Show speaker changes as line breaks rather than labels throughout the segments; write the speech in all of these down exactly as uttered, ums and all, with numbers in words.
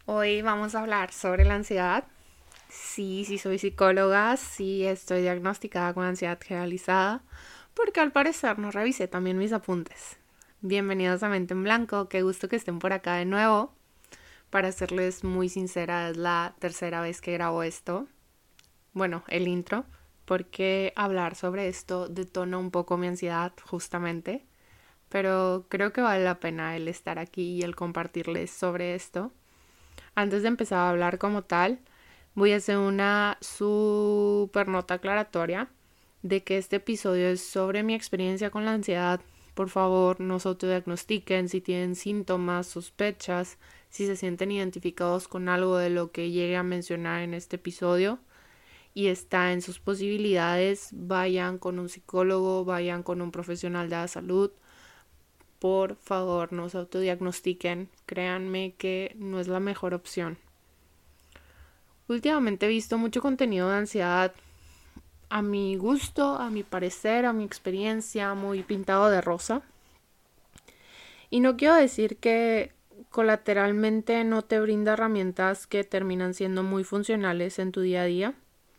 Hoy vamos a hablar sobre la ansiedad. Sí, sí soy psicóloga, sí estoy diagnosticada con ansiedad generalizada, porque al parecer no revisé también mis apuntes. Bienvenidos a Mente en Blanco, qué gusto que estén por acá de nuevo. Para serles muy sincera, es la tercera vez que grabo esto. Bueno, el intro, porque hablar sobre esto detona un poco mi ansiedad, justamente. Pero creo que vale la pena el estar aquí y el compartirles sobre esto. Antes de empezar a hablar como tal, voy a hacer una super nota aclaratoria de que este episodio es sobre mi experiencia con la ansiedad. Por favor, no se autodiagnostiquen si tienen síntomas, sospechas, si se sienten identificados con algo de lo que llegue a mencionar en este episodio y está en sus posibilidades, vayan con un psicólogo, vayan con un profesional de la salud. Por favor, no se autodiagnostiquen. Créanme que no es la mejor opción. Últimamente he visto mucho contenido de ansiedad a mi gusto, a mi parecer, a mi experiencia, muy pintado de rosa. Y no quiero decir que colateralmente no te brinda herramientas que terminan siendo muy funcionales en tu día a día.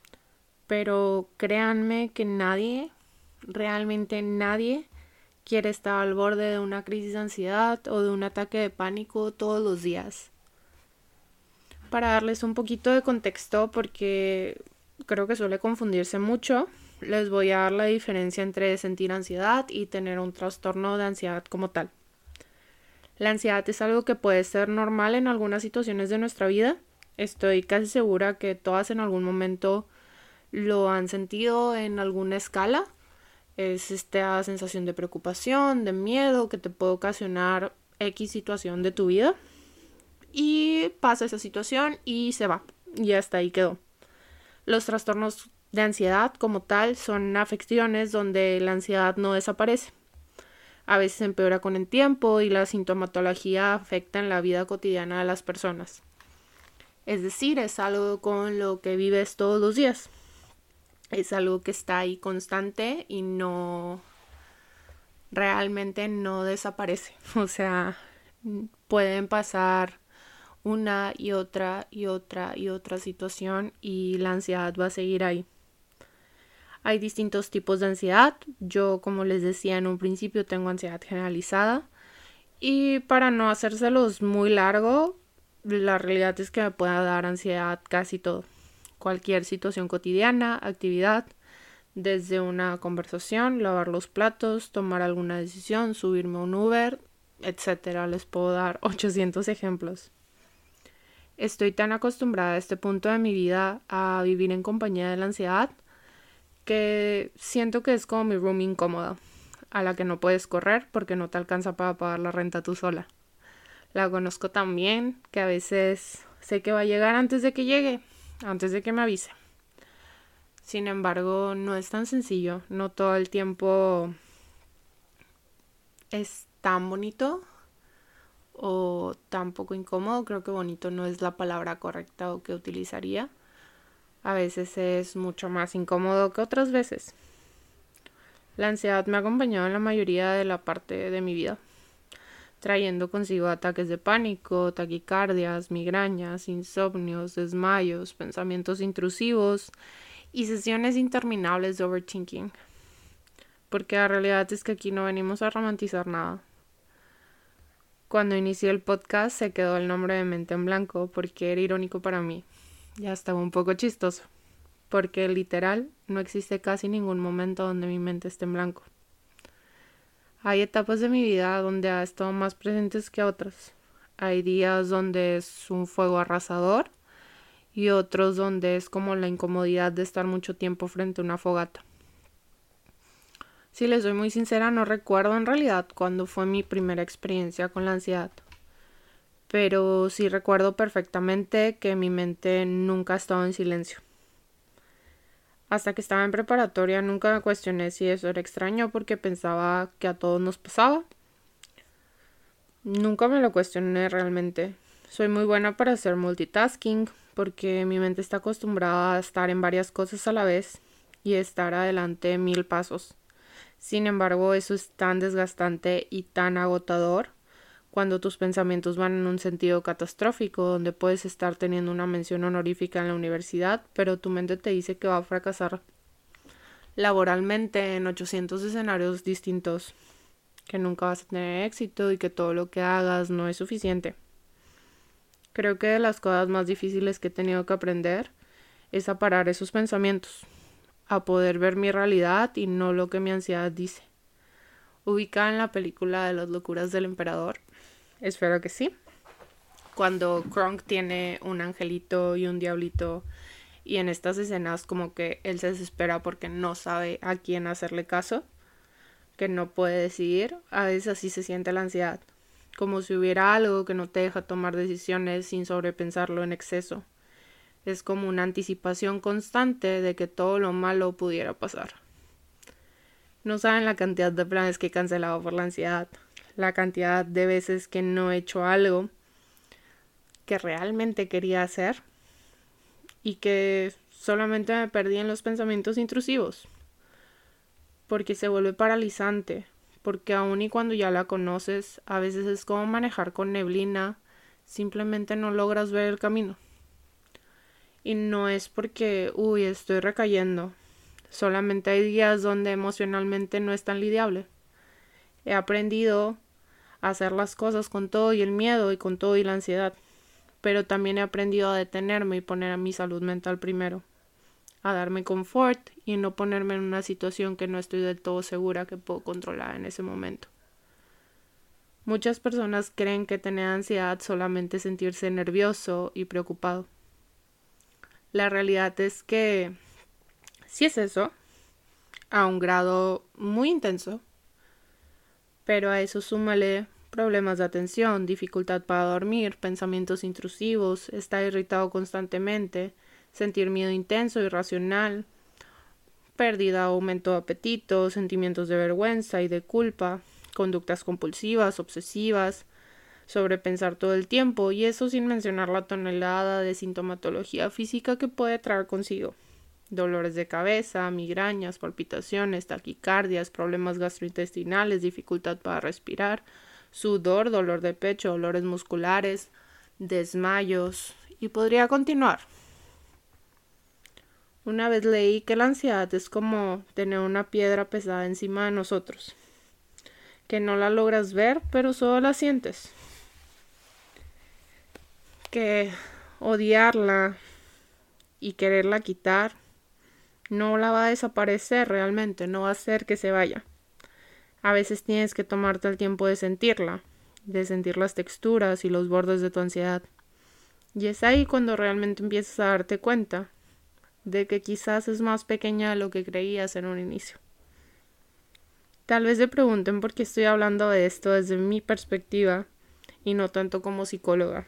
Pero créanme que nadie, realmente nadie, quiere estar al borde de una crisis de ansiedad o de un ataque de pánico todos los días. Para darles un poquito de contexto, porque creo que suele confundirse mucho, les voy a dar la diferencia entre sentir ansiedad y tener un trastorno de ansiedad como tal. La ansiedad es algo que puede ser normal en algunas situaciones de nuestra vida. Estoy casi segura que todas en algún momento lo han sentido en alguna escala. Es esta sensación de preocupación, de miedo que te puede ocasionar X situación de tu vida. Y pasa esa situación y se va. Y hasta ahí quedó. Los trastornos de ansiedad como tal son afecciones donde la ansiedad no desaparece. A veces empeora con el tiempo y la sintomatología afecta en la vida cotidiana de las personas. Es decir, es algo con lo que vives todos los días. Es algo que está ahí constante y no, realmente no desaparece. O sea, pueden pasar una y otra y otra y otra situación y la ansiedad va a seguir ahí. Hay distintos tipos de ansiedad. Yo, como les decía en un principio, tengo ansiedad generalizada. Y para no hacérselos muy largo, la realidad es que me puede dar ansiedad casi todo. Cualquier situación cotidiana, actividad, desde una conversación, lavar los platos, tomar alguna decisión, subirme a un Uber, etcétera. Les puedo dar ochocientos ejemplos. Estoy tan acostumbrada a este punto de mi vida a vivir en compañía de la ansiedad que siento que es como mi roomie incómoda, a la que no puedes correr porque no te alcanza para pagar la renta tú sola. La conozco tan bien que a veces sé que va a llegar antes de que llegue, antes de que me avise. Sin embargo, no es tan sencillo, no todo el tiempo es tan bonito o tan poco incómodo. Creo que bonito no es la palabra correcta o que utilizaría. A veces es mucho más incómodo que otras veces. La ansiedad me ha acompañado en la mayoría de la parte de mi vida, trayendo consigo ataques de pánico, taquicardias, migrañas, insomnios, desmayos, pensamientos intrusivos y sesiones interminables de overthinking. Porque la realidad es que aquí no venimos a romantizar nada. Cuando inicié el podcast se quedó el nombre de Mente en Blanco porque era irónico para mí. Ya estaba un poco chistoso, porque literal no existe casi ningún momento donde mi mente esté en blanco. Hay etapas de mi vida donde ha estado más presentes que otras. Hay días donde es un fuego arrasador y otros donde es como la incomodidad de estar mucho tiempo frente a una fogata. Si les soy muy sincera, no recuerdo en realidad cuándo fue mi primera experiencia con la ansiedad. Pero sí recuerdo perfectamente que mi mente nunca ha estado en silencio. Hasta que estaba en preparatoria nunca me cuestioné si eso era extraño porque pensaba que a todos nos pasaba. Nunca me lo cuestioné realmente. Soy muy buena para hacer multitasking porque mi mente está acostumbrada a estar en varias cosas a la vez y estar adelante mil pasos. Sin embargo, eso es tan desgastante y tan agotador cuando tus pensamientos van en un sentido catastrófico, donde puedes estar teniendo una mención honorífica en la universidad, pero tu mente te dice que va a fracasar laboralmente en ochocientos escenarios distintos, que nunca vas a tener éxito y que todo lo que hagas no es suficiente. Creo que de las cosas más difíciles que he tenido que aprender es a parar esos pensamientos, a poder ver mi realidad y no lo que mi ansiedad dice. Ubicada en la película de las locuras del emperador, espero que sí, cuando Kronk tiene un angelito y un diablito, y en estas escenas como que él se desespera porque no sabe a quién hacerle caso, que no puede decidir, a veces así se siente la ansiedad, como si hubiera algo que no te deja tomar decisiones sin sobrepensarlo en exceso. Es como una anticipación constante de que todo lo malo pudiera pasar. No saben la cantidad de planes que he cancelado por la ansiedad, la cantidad de veces que no he hecho algo que realmente quería hacer y que solamente me perdí en los pensamientos intrusivos, porque se vuelve paralizante, porque aun y cuando ya la conoces, a veces es como manejar con neblina, simplemente no logras ver el camino. Y no es porque, uy, estoy recayendo, solamente hay días donde emocionalmente no es tan lidiable. He aprendido a hacer las cosas con todo y el miedo y con todo y la ansiedad, pero también he aprendido a detenerme y poner a mi salud mental primero, a darme confort y no ponerme en una situación que no estoy del todo segura que puedo controlar en ese momento. Muchas personas creen que tener ansiedad solamente es sentirse nervioso y preocupado. La realidad es que sí es eso, a un grado muy intenso, pero a eso súmale problemas de atención, dificultad para dormir, pensamientos intrusivos, estar irritado constantemente, sentir miedo intenso, irracional, pérdida o aumento de apetito, sentimientos de vergüenza y de culpa, conductas compulsivas, obsesivas, sobrepensar todo el tiempo, y eso sin mencionar la tonelada de sintomatología física que puede traer consigo. Dolores de cabeza, migrañas, palpitaciones, taquicardias, problemas gastrointestinales, dificultad para respirar, sudor, dolor de pecho, dolores musculares, desmayos, y podría continuar. Una vez leí que la ansiedad es como tener una piedra pesada encima de nosotros, que no la logras ver, pero solo la sientes. Que odiarla y quererla quitar no la va a desaparecer realmente, no va a hacer que se vaya. A veces tienes que tomarte el tiempo de sentirla, de sentir las texturas y los bordes de tu ansiedad. Y es ahí cuando realmente empiezas a darte cuenta de que quizás es más pequeña de lo que creías en un inicio. Tal vez se pregunten por qué estoy hablando de esto desde mi perspectiva y no tanto como psicóloga.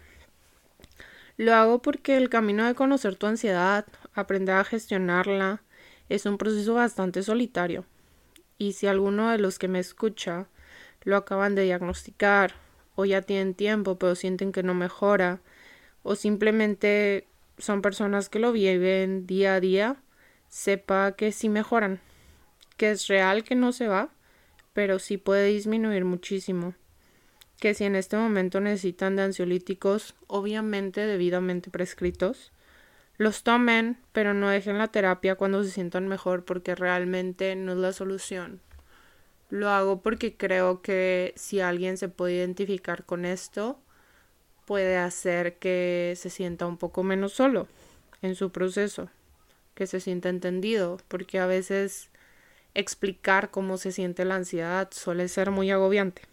Lo hago porque el camino de conocer tu ansiedad, aprender a gestionarla, es un proceso bastante solitario. Y si alguno de los que me escucha lo acaban de diagnosticar, o ya tienen tiempo pero sienten que no mejora, o simplemente son personas que lo viven día a día, sepa que sí mejoran, que es real que no se va, pero sí puede disminuir muchísimo. Que si en este momento necesitan de ansiolíticos, obviamente debidamente prescritos, los tomen, pero no dejen la terapia cuando se sientan mejor, porque realmente no es la solución. Lo hago porque creo que si alguien se puede identificar con esto, puede hacer que se sienta un poco menos solo en su proceso, que se sienta entendido, porque a veces explicar cómo se siente la ansiedad suele ser muy agobiante,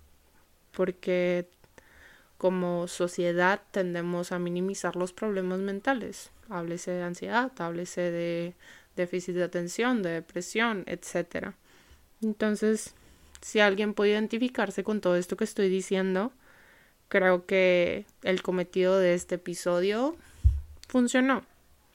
porque como sociedad tendemos a minimizar los problemas mentales. Háblese de ansiedad, háblese de déficit de atención, de depresión, etcétera. Entonces, si alguien puede identificarse con todo esto que estoy diciendo, creo que el cometido de este episodio funcionó.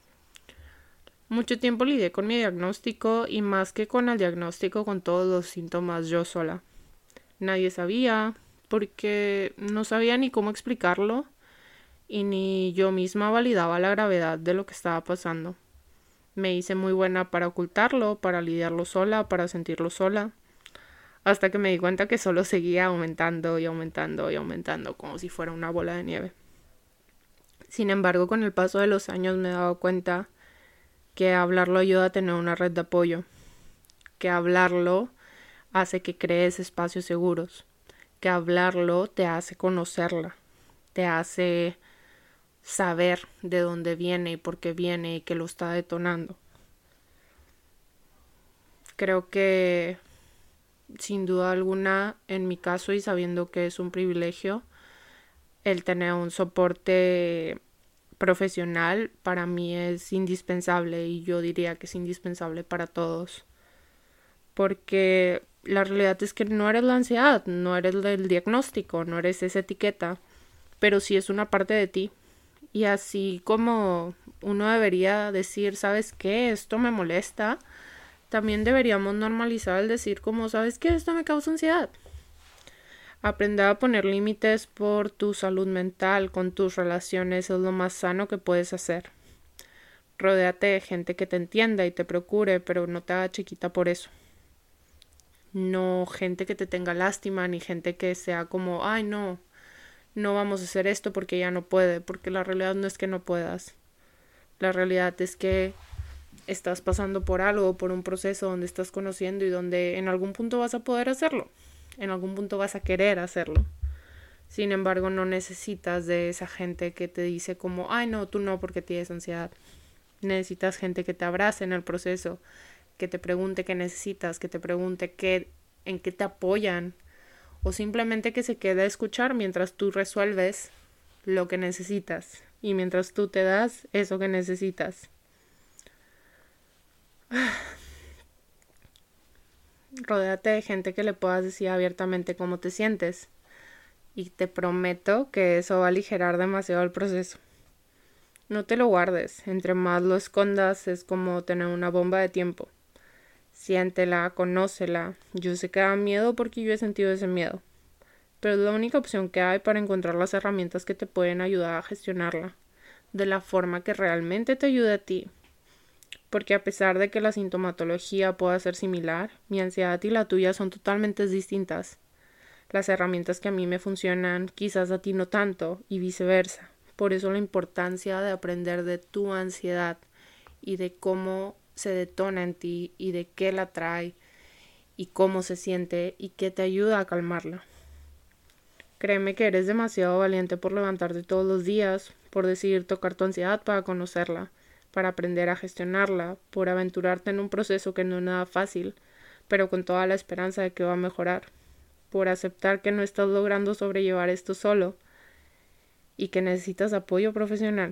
Mucho tiempo lidié con mi diagnóstico y más que con el diagnóstico, con todos los síntomas yo sola. Nadie sabía, porque no sabía ni cómo explicarlo y ni yo misma validaba la gravedad de lo que estaba pasando. Me hice muy buena para ocultarlo, para lidiarlo sola, para sentirlo sola, hasta que me di cuenta que solo seguía aumentando y aumentando y aumentando como si fuera una bola de nieve. Sin embargo, con el paso de los años me he dado cuenta que hablarlo ayuda a tener una red de apoyo, que hablarlo hace que crees espacios seguros, que hablarlo te hace conocerla, te hace saber de dónde viene y por qué viene y qué lo está detonando. Creo que sin duda alguna, en mi caso y sabiendo que es un privilegio, el tener un soporte profesional para mí es indispensable, y yo diría que es indispensable para todos, porque la realidad es que no eres la ansiedad, no eres el diagnóstico, no eres esa etiqueta, pero sí es una parte de ti. Y así como uno debería decir, ¿sabes qué? Esto me molesta, también deberíamos normalizar el decir como, ¿sabes qué? Esto me causa ansiedad. Aprender a poner límites por tu salud mental, con tus relaciones, es lo más sano que puedes hacer. Rodéate de gente que te entienda y te procure, pero no te haga chiquita por eso. No gente que te tenga lástima, ni gente que sea como, ay no, no vamos a hacer esto porque ella no puede, porque la realidad no es que no puedas. La realidad es que estás pasando por algo, por un proceso donde estás conociendo y donde en algún punto vas a poder hacerlo. En algún punto vas a querer hacerlo. Sin embargo, no necesitas de esa gente que te dice como, ay no, tú no porque tienes ansiedad. Necesitas gente que te abrace en el proceso, que te pregunte qué necesitas, que te pregunte qué, en qué te apoyan, o simplemente que se quede a escuchar mientras tú resuelves lo que necesitas y mientras tú te das eso que necesitas. Rodéate de gente que le puedas decir abiertamente cómo te sientes, y te prometo que eso va a aligerar demasiado el proceso. No te lo guardes, entre más lo escondas es como tener una bomba de tiempo. Siéntela, conócela. Yo sé que da miedo porque yo he sentido ese miedo, pero es la única opción que hay para encontrar las herramientas que te pueden ayudar a gestionarla de la forma que realmente te ayude a ti. Porque a pesar de que la sintomatología pueda ser similar, mi ansiedad y la tuya son totalmente distintas. Las herramientas que a mí me funcionan, quizás a ti no tanto, y viceversa. Por eso la importancia de aprender de tu ansiedad y de cómo se detona en ti y de qué la trae y cómo se siente y qué te ayuda a calmarla. Créeme que eres demasiado valiente por levantarte todos los días, por decidir tocar tu ansiedad para conocerla, para aprender a gestionarla, por aventurarte en un proceso que no es nada fácil, pero con toda la esperanza de que va a mejorar, por aceptar que no estás logrando sobrellevar esto solo y que necesitas apoyo profesional.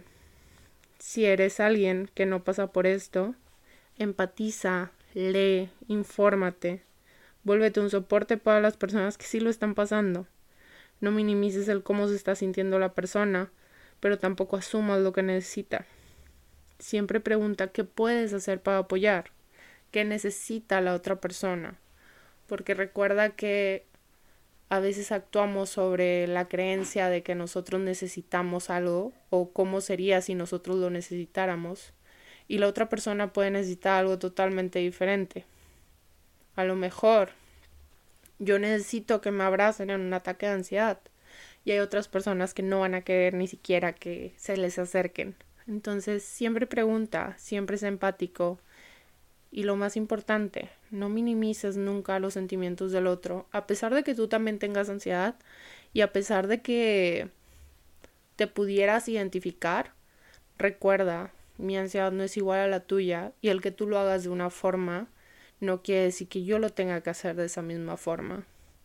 Si eres alguien que no pasa por esto, empatiza, lee, infórmate, vuélvete un soporte para las personas que sí lo están pasando. No minimices el cómo se está sintiendo la persona, pero tampoco asumas lo que necesita. Siempre pregunta qué puedes hacer para apoyar, qué necesita la otra persona, porque recuerda que a veces actuamos sobre la creencia de que nosotros necesitamos algo o cómo sería si nosotros lo necesitáramos, y la otra persona puede necesitar algo totalmente diferente. A lo mejor yo necesito que me abracen en un ataque de ansiedad y hay otras personas que no van a querer ni siquiera que se les acerquen. Entonces siempre pregunta, siempre es empático, y lo más importante, no minimices nunca los sentimientos del otro, a pesar de que tú también tengas ansiedad y a pesar de que te pudieras identificar. Recuerda, mi ansiedad no es igual a la tuya, y el que tú lo hagas de una forma no quiere decir que yo lo tenga que hacer de esa misma forma.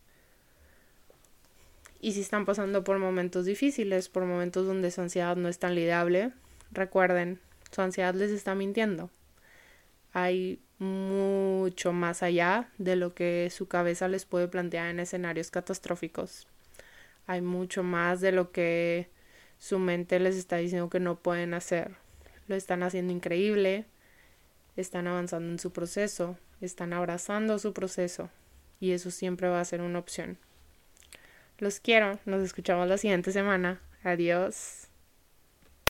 Y si están pasando por momentos difíciles, por momentos donde su ansiedad no es tan lidiable, recuerden, su ansiedad les está mintiendo. Hay mucho más allá de lo que su cabeza les puede plantear en escenarios catastróficos. Hay mucho más de lo que su mente les está diciendo que no pueden hacer. Lo están haciendo increíble, están avanzando en su proceso, están abrazando su proceso, y eso siempre va a ser una opción. Los quiero, nos escuchamos la siguiente semana. Adiós.